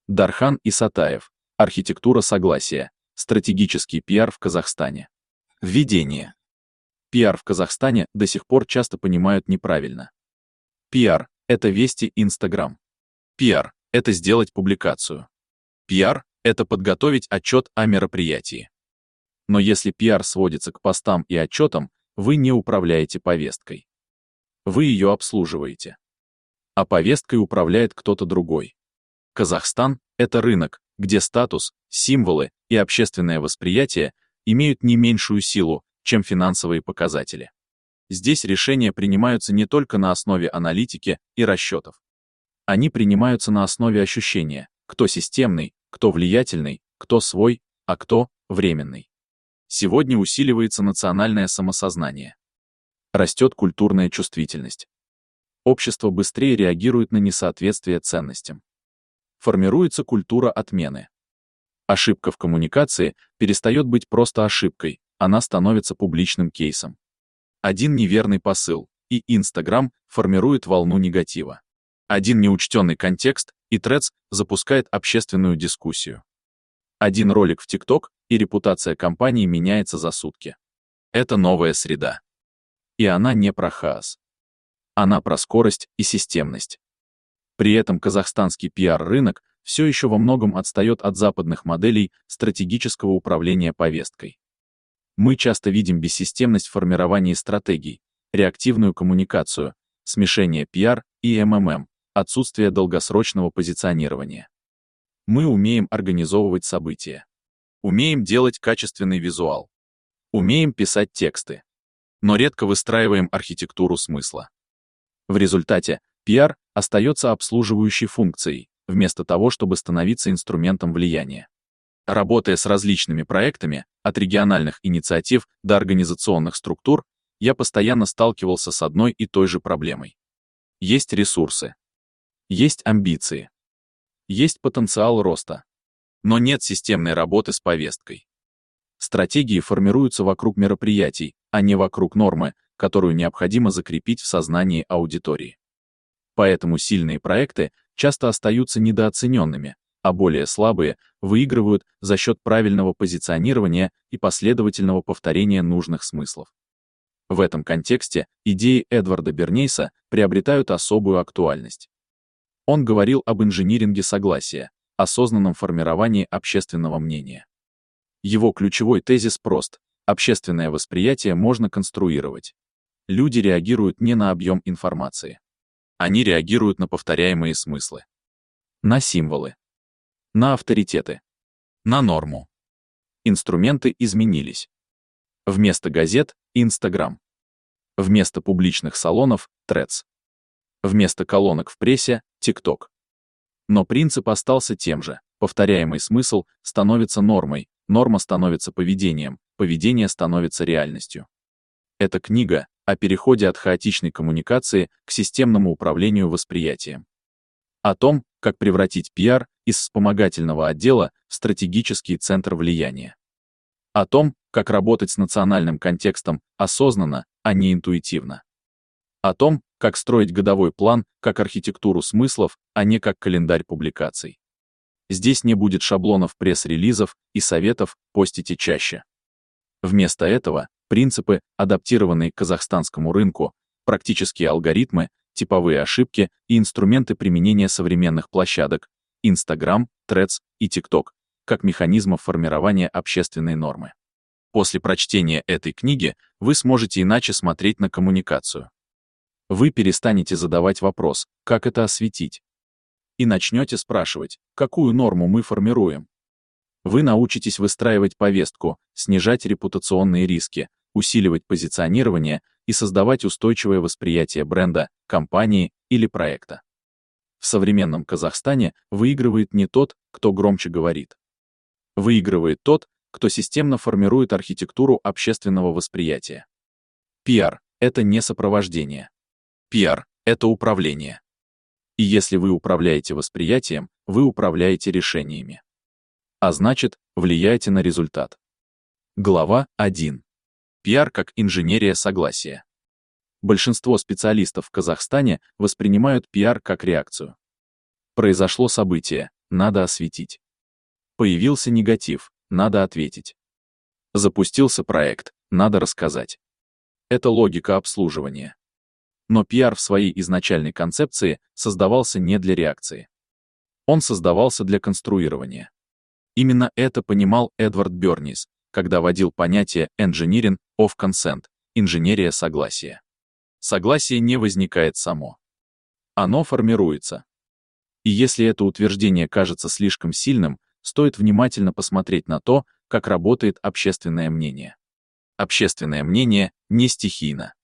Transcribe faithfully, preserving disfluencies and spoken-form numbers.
Дархан Исатаев. Архитектура согласия. Стратегический пиар в Казахстане. Введение. Пиар в Казахстане до сих пор часто понимают неправильно. Пиар — это вести Инстаграм. Пиар — это сделать публикацию. Пиар — это подготовить отчет о мероприятии. Но если пиар сводится к постам и отчетам, вы не управляете повесткой. Вы ее обслуживаете. А повесткой управляет кто-то другой. Казахстан — это рынок, где статус, символы и общественное восприятие имеют не меньшую силу, чем финансовые показатели. Здесь решения принимаются не только на основе аналитики и расчетов. Они принимаются на основе ощущения, кто системный, кто влиятельный, кто свой, а кто временный. Сегодня усиливается национальное самосознание. Растет культурная чувствительность. Общество быстрее реагирует на несоответствие ценностям. Формируется культура отмены. Ошибка в коммуникации перестает быть просто ошибкой, она становится публичным кейсом. Один неверный посыл, и Инстаграм формирует волну негатива. Один неучтенный контекст, и Threads запускает общественную дискуссию. Один ролик в ТикТок, и репутация компании меняется за сутки. Это новая среда. И она не про хаос. Она про скорость и системность. При этом казахстанский пиар-рынок все еще во многом отстает от западных моделей стратегического управления повесткой. Мы часто видим бессистемность в формировании стратегий, реактивную коммуникацию, смешение пиар и эм эм эм, отсутствие долгосрочного позиционирования. Мы умеем организовывать события. Умеем делать качественный визуал. Умеем писать тексты. Но редко выстраиваем архитектуру смысла. В результате пиар остается обслуживающей функцией, вместо того, чтобы становиться инструментом влияния. Работая с различными проектами, от региональных инициатив до организационных структур, я постоянно сталкивался с одной и той же проблемой. Есть ресурсы. Есть амбиции. Есть потенциал роста. Но нет системной работы с повесткой. Стратегии формируются вокруг мероприятий, а не вокруг нормы, которую необходимо закрепить в сознании аудитории. Поэтому сильные проекты часто остаются недооцененными, а более слабые выигрывают за счет правильного позиционирования и последовательного повторения нужных смыслов. В этом контексте идеи Эдварда Бернейса приобретают особую актуальность. Он говорил об инжиниринге согласия, осознанном формировании общественного мнения. Его ключевой тезис прост: общественное восприятие можно конструировать. Люди реагируют не на объем информации. Они реагируют на повторяемые смыслы. На символы. На авторитеты. На норму. Инструменты изменились. Вместо газет — Инстаграм. Вместо публичных салонов — Threads. Вместо колонок в прессе — ТикТок. Но принцип остался тем же. Повторяемый смысл становится нормой, норма становится поведением, поведение становится реальностью. Это книга о переходе от хаотичной коммуникации к системному управлению восприятием. О том, как превратить пиар из вспомогательного отдела в стратегический центр влияния. О том, как работать с национальным контекстом осознанно, а не интуитивно. О том, как строить годовой план как архитектуру смыслов, а не как календарь публикаций. Здесь не будет шаблонов пресс-релизов и советов «постите чаще». Вместо этого принципы, адаптированные к казахстанскому рынку, практические алгоритмы, типовые ошибки и инструменты применения современных площадок Instagram, Threads и TikTok как механизмов формирования общественной нормы. После прочтения этой книги вы сможете иначе смотреть на коммуникацию. Вы перестанете задавать вопрос, как это осветить, и начнете спрашивать, какую норму мы формируем. Вы научитесь выстраивать повестку, снижать репутационные риски, усиливать позиционирование и создавать устойчивое восприятие бренда, компании или проекта. В современном Казахстане выигрывает не тот, кто громче говорит. Выигрывает тот, кто системно формирует архитектуру общественного восприятия. Пиар — это не сопровождение. Пиар — это управление. И если вы управляете восприятием, вы управляете решениями. А значит, влияете на результат. Глава один. Пиар как инженерия согласия. Большинство специалистов в Казахстане воспринимают пиар как реакцию. Произошло событие, надо осветить. Появился негатив, надо ответить. Запустился проект, надо рассказать. Это логика обслуживания. Но пиар в своей изначальной концепции создавался не для реакции. Он создавался для конструирования. Именно это понимал Эдвард Бернис, когда вводил понятие engineering of consent, инженерия согласия. Согласие не возникает само. Оно формируется. И если это утверждение кажется слишком сильным, стоит внимательно посмотреть на то, как работает общественное мнение. Общественное мнение не стихийно.